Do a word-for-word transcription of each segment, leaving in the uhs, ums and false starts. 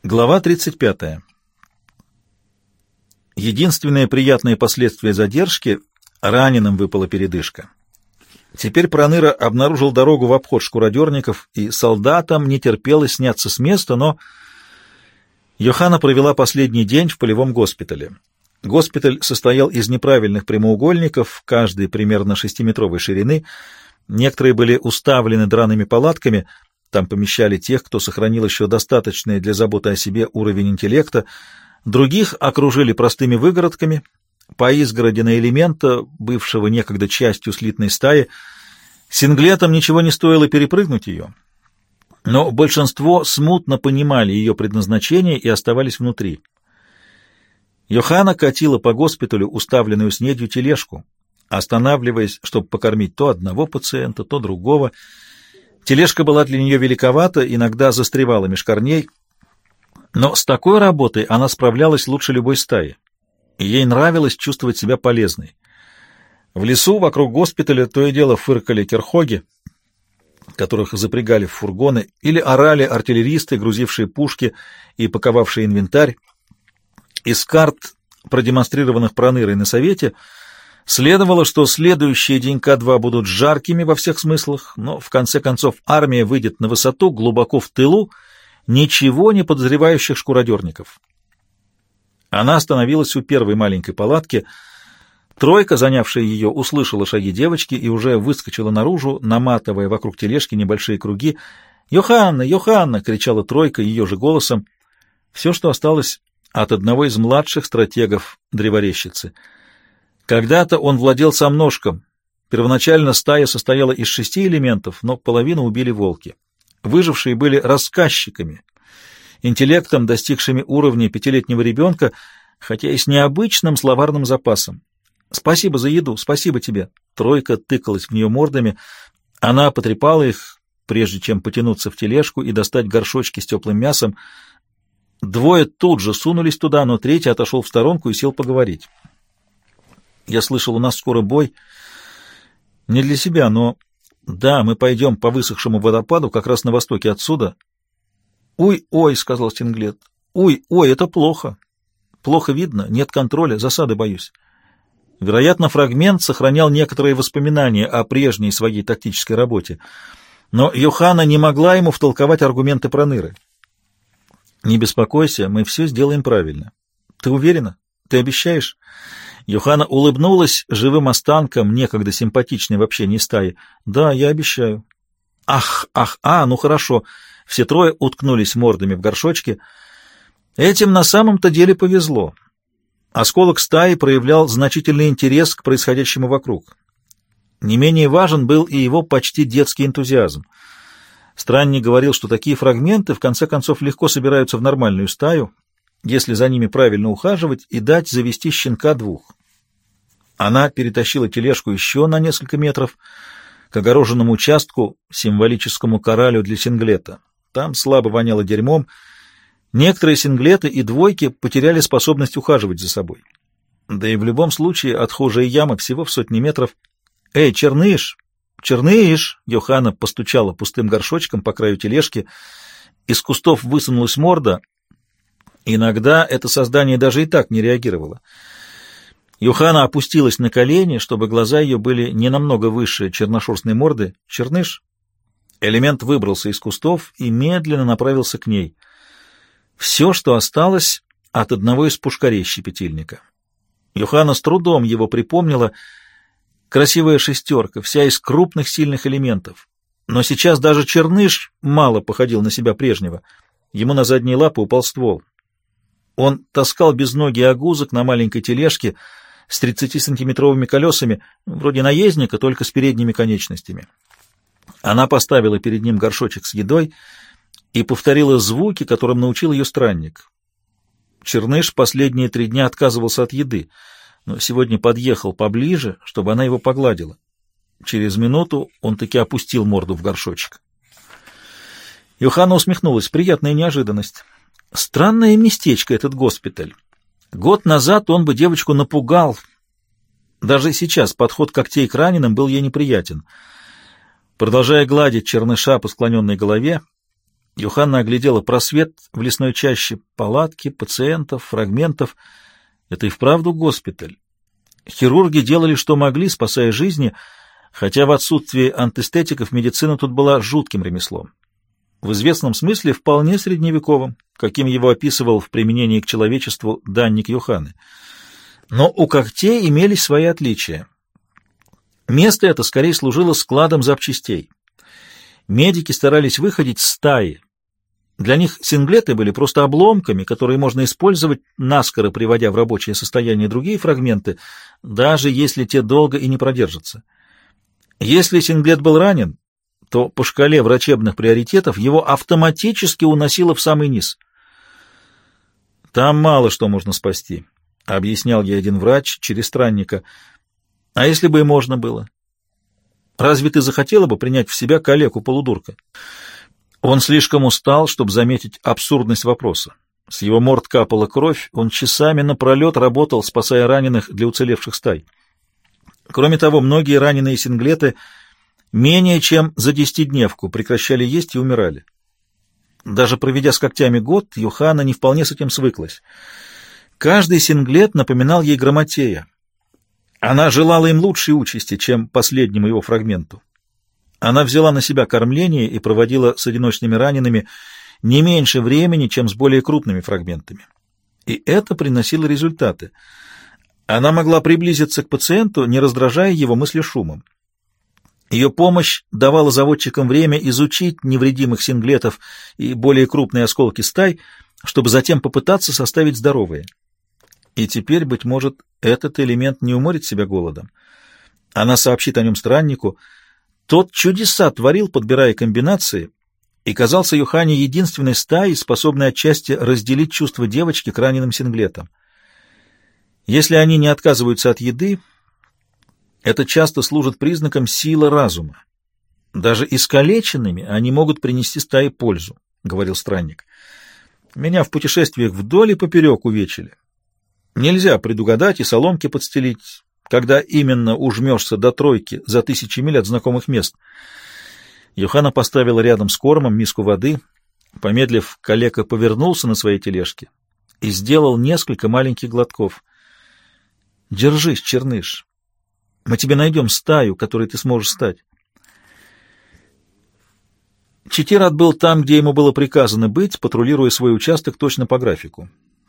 Глава тридцать пятая. Единственное приятное последствие задержки — раненым выпала передышка. Теперь Проныра обнаружил дорогу в обход шкуродерников, и солдатам не терпелось сняться с места, но Йоханна провела последний день в полевом госпитале. Госпиталь состоял из неправильных прямоугольников, каждый примерно шестиметровой ширины. Некоторые были уставлены драными палатками. Там помещали тех, кто сохранил еще достаточный для заботы о себе уровень интеллекта. Других окружили простыми выгородками. По изгороди на элемента, бывшего некогда частью слитной стаи, синглетам ничего не стоило перепрыгнуть ее. Но большинство смутно понимали ее предназначение и оставались внутри. Йоханна катила по госпиталю уставленную снедью тележку, останавливаясь, чтобы покормить то одного пациента, то другого. Тележка была для нее великовата, иногда застревала меж корней, но с такой работой она справлялась лучше любой стаи, и ей нравилось чувствовать себя полезной. В лесу вокруг госпиталя то и дело фыркали керхоги, которых запрягали в фургоны, или орали артиллеристы, грузившие пушки и паковавшие инвентарь. Из карт, продемонстрированных Пронырой на совете, следовало, что следующие денька два будут жаркими во всех смыслах, но в конце концов армия выйдет на высоту глубоко в тылу ничего не подозревающих шкуродерников. Она остановилась у первой маленькой палатки. Тройка, занявшая ее, услышала шаги девочки и уже выскочила наружу, наматывая вокруг тележки небольшие круги. «Йоханна! Йоханна!» — кричала Тройка ее же голосом. Все, что осталось от одного из младших стратегов древорезчицы. Когда-то он владел самножком. Первоначально стая состояла из шести элементов, но половину убили волки. Выжившие были рассказчиками, интеллектом, достигшими уровня пятилетнего ребенка, хотя и с необычным словарным запасом. «Спасибо за еду, спасибо тебе!» Тройка тыкалась в нее мордами. Она потрепала их, прежде чем потянуться в тележку и достать горшочки с теплым мясом. Двое тут же сунулись туда, но третий отошел в сторонку и сел поговорить. «Я слышал, у нас скоро бой. Не для себя, но... Да, мы пойдем по высохшему водопаду, как раз на востоке отсюда». «Ой, ой», — сказал Стинглет. «Ой, ой, это плохо. Плохо видно, нет контроля, засады боюсь». Вероятно, фрагмент сохранял некоторые воспоминания о прежней своей тактической работе, но Йоханна не могла ему втолковать аргументы Проныры. «Не беспокойся, мы все сделаем правильно». «Ты уверена? Ты обещаешь?» Йоханна улыбнулась живым останком, некогда симпатичной в общении стаи. «Да, я обещаю». «Ах, ах, а, ну хорошо». Все трое уткнулись мордами в горшочки. Этим на самом-то деле повезло. Осколок стаи проявлял значительный интерес к происходящему вокруг. Не менее важен был и его почти детский энтузиазм. Странник говорил, что такие фрагменты в конце концов легко собираются в нормальную стаю, если за ними правильно ухаживать и дать завести щенка двух. Она перетащила тележку еще на несколько метров к огороженному участку, символическому коралю для синглета. Там слабо воняло дерьмом. Некоторые синглеты и двойки потеряли способность ухаживать за собой. Да и в любом случае отхожая яма всего в сотни метров. «Эй, черныш! Черныш!» Йоханна постучала пустым горшочком по краю тележки. Из кустов высунулась морда. Иногда это создание даже и так не реагировало. Йоханна опустилась на колени, чтобы глаза ее были не намного выше черношерстной морды. «Черныш?» Элемент выбрался из кустов и медленно направился к ней. Все, что осталось от одного из пушкарей щепетильника. Йоханна с трудом его припомнила. Красивая шестерка, вся из крупных сильных элементов. Но сейчас даже черныш мало походил на себя прежнего. Ему на задние лапы упал ствол. Он таскал безногий огузок на маленькой тележке с тридцатисантиметровыми колесами, вроде наездника, только с передними конечностями. Она поставила перед ним горшочек с едой и повторила звуки, которым научил ее странник. Черныш последние три дня отказывался от еды, но сегодня подъехал поближе, чтобы она его погладила. Через минуту он таки опустил морду в горшочек. Йоханна усмехнулась. Приятная неожиданность. Странное местечко этот госпиталь. Год назад он бы девочку напугал. Даже сейчас подход когтей к раненым был ей неприятен. Продолжая гладить черныша по склоненной голове, Йоханна оглядела просвет в лесной чаще, палатки, пациентов, фрагментов. Это и вправду госпиталь. Хирурги делали, что могли, спасая жизни, хотя в отсутствие антестетиков медицина тут была жутким ремеслом. В известном смысле вполне средневековым, каким его описывал в применении к человечеству данник Йоханны. Но у когтей имелись свои отличия. Место это скорее служило складом запчастей. Медики старались выходить стаи. Для них синглеты были просто обломками, которые можно использовать, наскоро приводя в рабочее состояние другие фрагменты, даже если те долго и не продержатся. Если синглет был ранен, то по шкале врачебных приоритетов его автоматически уносило в самый низ. «Там мало что можно спасти», — объяснял ей один врач через странника. «А если бы и можно было? Разве ты захотела бы принять в себя калеку-полудурка?» Он слишком устал, чтобы заметить абсурдность вопроса. С его морд капала кровь, он часами напролет работал, спасая раненых для уцелевших стай. Кроме того, многие раненые синглеты менее чем за десятидневку прекращали есть и умирали. Даже проведя с когтями год, Йоханна не вполне с этим свыклась. Каждый синглет напоминал ей Грамотея. Она желала им лучшей участи, чем последнему его фрагменту. Она взяла на себя кормление и проводила с одиночными ранеными не меньше времени, чем с более крупными фрагментами. И это приносило результаты. Она могла приблизиться к пациенту, не раздражая его мысли шумом. Ее помощь давала заводчикам время изучить невредимых синглетов и более крупные осколки стай, чтобы затем попытаться составить здоровые. И теперь, быть может, этот элемент не уморит себя голодом. Она сообщит о нем страннику. Тот чудеса творил, подбирая комбинации, и казался Йоханне единственной стаей, способной отчасти разделить чувства девочки к раненым синглетам. Если они не отказываются от еды, это часто служит признаком силы разума. Даже искалеченными они могут принести стае пользу, — говорил странник. Меня в путешествиях вдоль и поперек увечили. Нельзя предугадать и соломки подстелить, когда именно ужмешься до тройки за тысячи миль от знакомых мест. Йоханна поставила рядом с кормом миску воды. Помедлив, калека повернулся на своей тележке и сделал несколько маленьких глотков. «Держись, черныш. Мы тебе найдем стаю, которой ты сможешь стать». Читират был там, где ему было приказано быть, патрулируя свой участок точно по графику.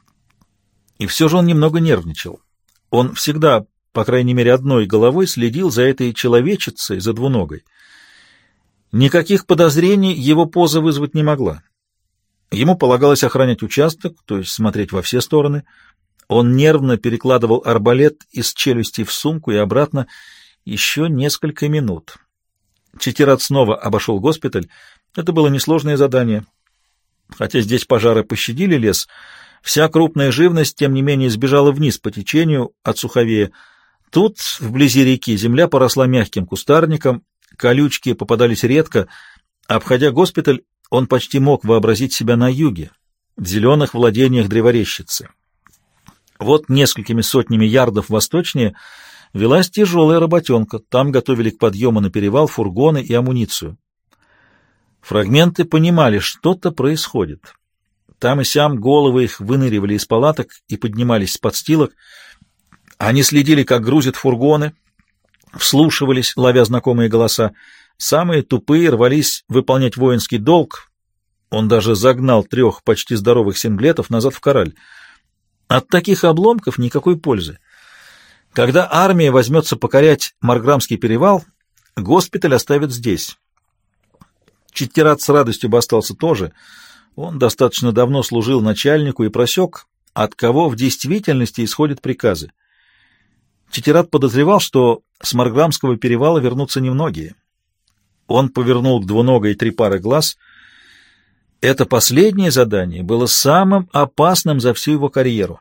И все же он немного нервничал. Он всегда, по крайней мере, одной головой следил за этой человечицей, за двуногой. Никаких подозрений его поза вызвать не могла. Ему полагалось охранять участок, то есть смотреть во все стороны. Он нервно перекладывал арбалет из челюсти в сумку и обратно еще несколько минут. Читират снова обошел госпиталь. Это было несложное задание. Хотя здесь пожары пощадили лес, вся крупная живность, тем не менее, сбежала вниз по течению от суховея. Тут, вблизи реки, земля поросла мягким кустарником, колючки попадались редко. Обходя госпиталь, он почти мог вообразить себя на юге, в зеленых владениях древарещицы. Вот несколькими сотнями ярдов восточнее велась тяжелая работенка. Там готовили к подъему на перевал фургоны и амуницию. Фрагменты понимали, что-то происходит. Там и сям головы их выныривали из палаток и поднимались с подстилок. Они следили, как грузят фургоны, вслушивались, ловя знакомые голоса. Самые тупые рвались выполнять воинский долг. Он даже загнал трех почти здоровых синглетов назад в кораль. От таких обломков никакой пользы. Когда армия возьмется покорять Марграмский перевал, госпиталь оставят здесь. Читират с радостью бы остался тоже. Он достаточно давно служил начальнику и просек, от кого в действительности исходят приказы. Читират подозревал, что с Марграмского перевала вернутся немногие. Он повернул к двуногой три пары глаз. Это последнее задание было самым опасным за всю его карьеру.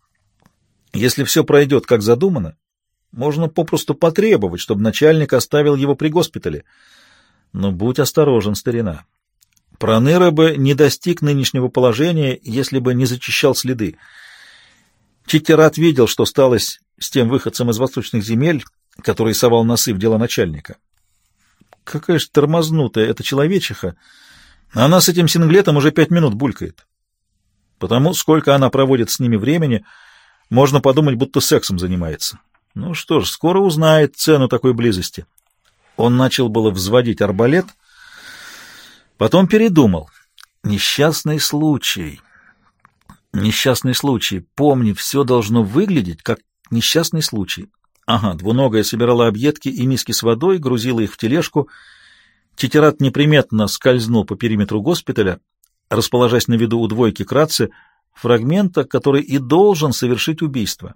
Если все пройдет как задумано, можно попросту потребовать, чтобы начальник оставил его при госпитале. Но будь осторожен, старина. Проныра бы не достиг нынешнего положения, если бы не зачищал следы. Читират видел, что сталось с тем выходцем из восточных земель, который совал носы в дела начальника. Какая же тормознутая эта человечиха! Она с этим синглетом уже пять минут булькает. Потому сколько она проводит с ними времени, можно подумать, будто сексом занимается. Ну что ж, скоро узнает цену такой близости. Он начал было взводить арбалет, потом передумал. Несчастный случай. Несчастный случай. Помни, все должно выглядеть как несчастный случай. Ага, двуногая собирала объедки и миски с водой, грузила их в тележку. Тетерат неприметно скользнул по периметру госпиталя, расположась на виду у двойки Кратце, фрагмента, который и должен совершить убийство.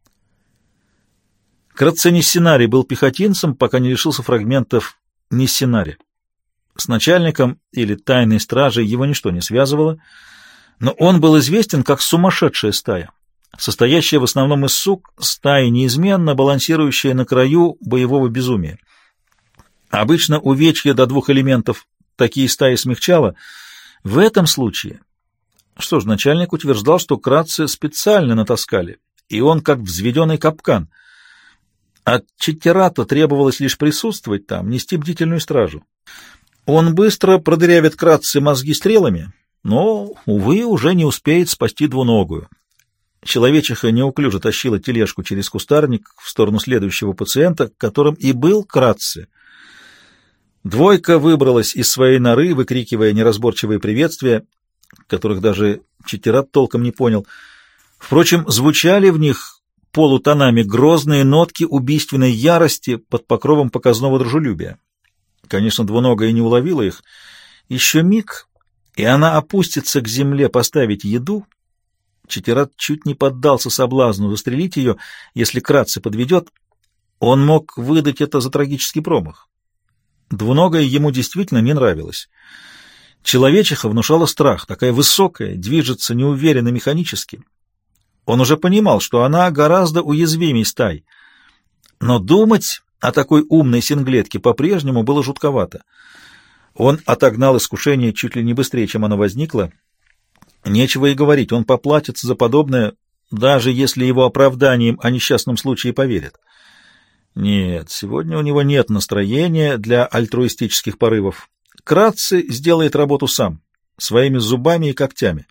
Кратце Ниссинари был пехотинцем, пока не лишился фрагментов Ниссинари. С начальником или тайной стражей его ничто не связывало, но он был известен как сумасшедшая стая, состоящая в основном из сук, стая неизменно балансирующая на краю боевого безумия. Обычно увечье до двух элементов такие стаи смягчало. В этом случае, что ж, начальник утверждал, что Кратце специально натаскали, и он как взведенный капкан. От Читтерата требовалось лишь присутствовать там, нести бдительную стражу. Он быстро продырявит Кратце мозги стрелами, но, увы, уже не успеет спасти двуногую. Человечиха неуклюже тащила тележку через кустарник в сторону следующего пациента, которым и был Кратце. Двойка выбралась из своей норы, выкрикивая неразборчивые приветствия, которых даже Читтерат толком не понял. Впрочем, звучали в них полутонами грозные нотки убийственной ярости под покровом показного дружелюбия. Конечно, двуногая не уловила их. Еще миг, и она опустится к земле поставить еду. Читтерат чуть не поддался соблазну застрелить ее, если Кратце подведет. Он мог выдать это за трагический промах. Двуногая ему действительно не нравилась. Человечиха внушала страх, такая высокая, движется неуверенно механически. Он уже понимал, что она гораздо уязвимей стай. Но думать о такой умной синглетке по-прежнему было жутковато. Он отогнал искушение чуть ли не быстрее, чем оно возникло. Нечего и говорить, он поплатится за подобное, даже если его оправданием о несчастном случае поверят. Нет, сегодня у него нет настроения для альтруистических порывов. Кратце сделает работу сам, своими зубами и когтями.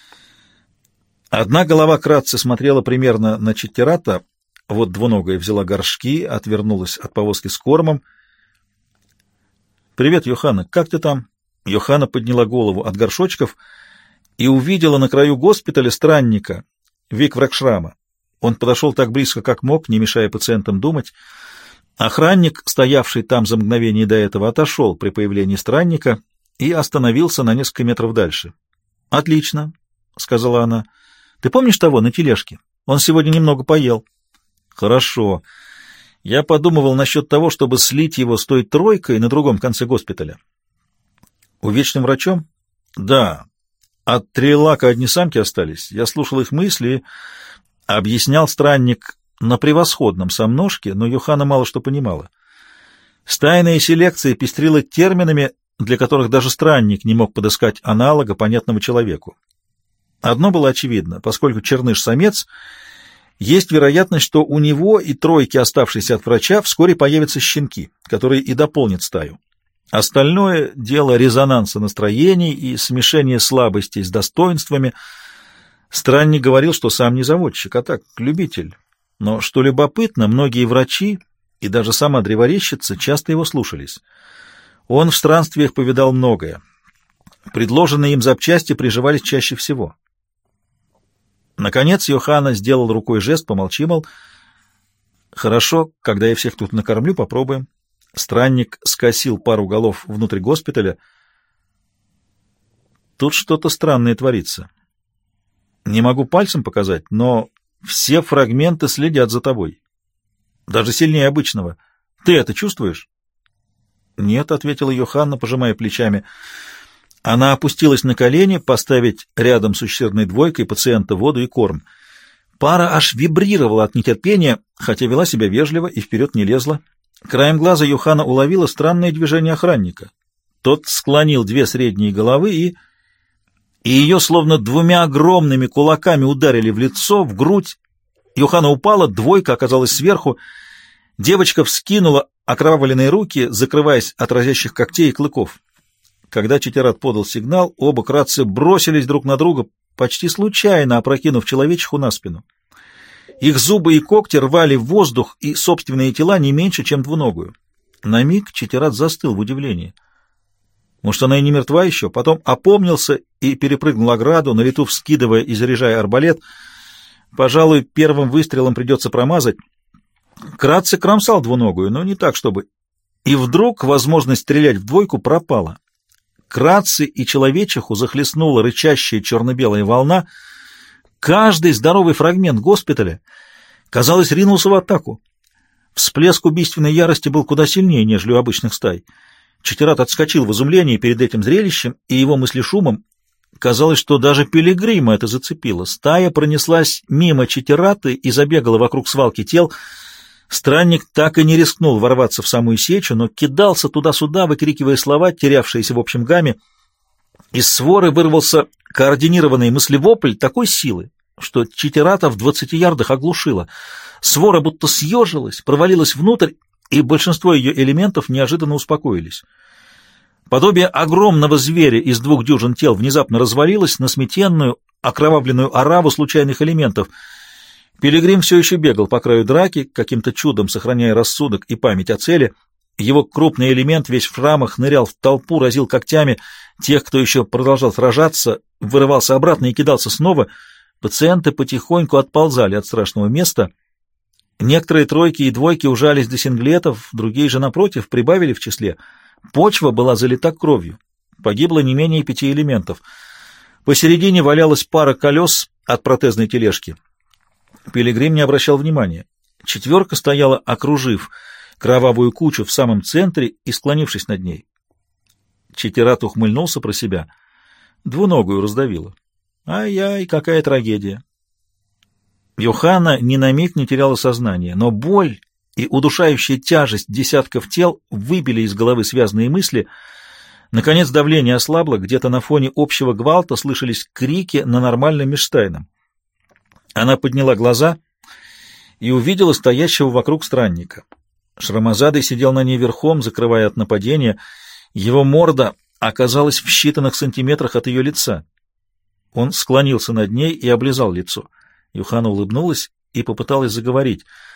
Одна голова Кратце смотрела примерно на Читтерата, вот двуногая взяла горшки, отвернулась от повозки с кормом. «Привет, Йоханна, как ты там?» Йоханна подняла голову от горшочков и увидела на краю госпиталя странника Виквракшрама. Он подошел так близко, как мог, не мешая пациентам думать. Охранник, стоявший там за мгновение до этого, отошел при появлении странника и остановился на несколько метров дальше. «Отлично», — сказала она. «Ты помнишь того на тележке? Он сегодня немного поел». «Хорошо. Я подумывал насчет того, чтобы слить его с той тройкой на другом конце госпиталя». «Увечным врачом?» «Да. От Трилака одни самки остались. Я слушал их мысли, объяснял странник на превосходном сомножке, но Йоханна мало что понимала. Стайная селекция пестрила терминами, для которых даже странник не мог подыскать аналога, понятного человеку. Одно было очевидно: поскольку черныш-самец, есть вероятность, что у него и тройки, оставшейся от врача, вскоре появятся щенки, которые и дополнят стаю. Остальное — дело резонанса настроений и смешения слабостей с достоинствами. Странник говорил, что сам не заводчик, а так, любитель. Но, что любопытно, многие врачи и даже сама древорезчица часто его слушались. Он в странствиях повидал многое. Предложенные им запчасти приживались чаще всего. Наконец Йоханна сделал рукой жест, помолчи, мол. «Хорошо, когда я всех тут накормлю, попробуем». Странник скосил пару голов внутрь госпиталя. «Тут что-то странное творится. Не могу пальцем показать, но все фрагменты следят за тобой. Даже сильнее обычного. Ты это чувствуешь?» «Нет», — ответила Йоханна, пожимая плечами. Она опустилась на колени, поставить рядом с ущербной двойкой пациента воду и корм. Пара аж вибрировала от нетерпения, хотя вела себя вежливо и вперед не лезла. Краем глаза Йоханна уловила странное движение охранника. Тот склонил две средние головы и... и ее словно двумя огромными кулаками ударили в лицо, в грудь. Йоханна упала, двойка оказалась сверху. Девочка вскинула окровавленные руки, закрываясь от разящих когтей и клыков. Когда Читерат подал сигнал, оба кратцы бросились друг на друга, почти случайно опрокинув человечиху на спину. Их зубы и когти рвали в воздух и собственные тела не меньше, чем двуногую. На миг Читерат застыл в удивлении. Может, она и не мертва еще? Потом опомнился и перепрыгнул ограду, на лету вскидывая и заряжая арбалет. Пожалуй, первым выстрелом придется промазать. Кратце кромсал двуногую, но не так, чтобы... И вдруг возможность стрелять в двойку пропала. Кратце и человечиху захлестнула рычащая черно-белая волна. Каждый здоровый фрагмент госпиталя, казалось, ринулся в атаку. Всплеск убийственной ярости был куда сильнее, нежели у обычных стай. Читерат отскочил в изумлении перед этим зрелищем и его мыслешумом. Казалось, что даже пилигрима это зацепило. Стая пронеслась мимо Читерата и забегала вокруг свалки тел. Странник так и не рискнул ворваться в самую сечу, но кидался туда-сюда, выкрикивая слова, терявшиеся в общем гамме. Из своры вырвался координированный мыслевопль такой силы, что Читерата в двадцати ярдах оглушило. Свора будто съежилась, провалилась внутрь, и большинство ее элементов неожиданно успокоились. Подобие огромного зверя из двух дюжин тел внезапно развалилось на сметенную, окровавленную ораву случайных элементов. Пилигрим все еще бегал по краю драки, каким-то чудом сохраняя рассудок и память о цели. Его крупный элемент, весь в шрамах, нырял в толпу, разил когтями тех, кто еще продолжал сражаться, вырывался обратно и кидался снова. Пациенты потихоньку отползали от страшного места. Некоторые тройки и двойки ужались до синглетов, другие же, напротив, прибавили в числе. Почва была залита кровью. Погибло не менее пяти элементов. Посередине валялась пара колес от протезной тележки. Пилигрим не обращал внимания. Четверка стояла, окружив кровавую кучу в самом центре и склонившись над ней. Читерат ухмыльнулся про себя. Двуногую раздавило. Ай-яй, какая трагедия! Йоханна ни на миг не теряла сознание, но боль и удушающая тяжесть десятков тел выбили из головы связанные мысли. Наконец давление ослабло, где-то на фоне общего гвалта слышались крики на нормальном межстайном. Она подняла глаза и увидела стоящего вокруг странника. Шрамазадый сидел на ней верхом, закрывая от нападения. Его морда оказалась в считанных сантиметрах от ее лица. Он склонился над ней и облизал лицо. Йоханна улыбнулась и попыталась заговорить —